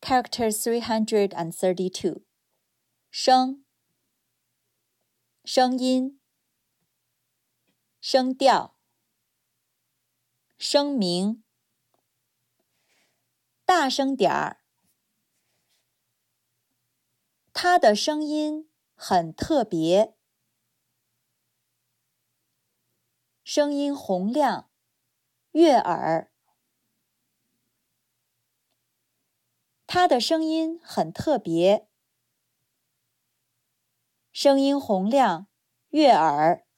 Character 332. 声，声音，声调，声明，大声点儿。他的声音很特别。声音洪亮，悦耳。他的声音很特别。声音洪亮，悦耳。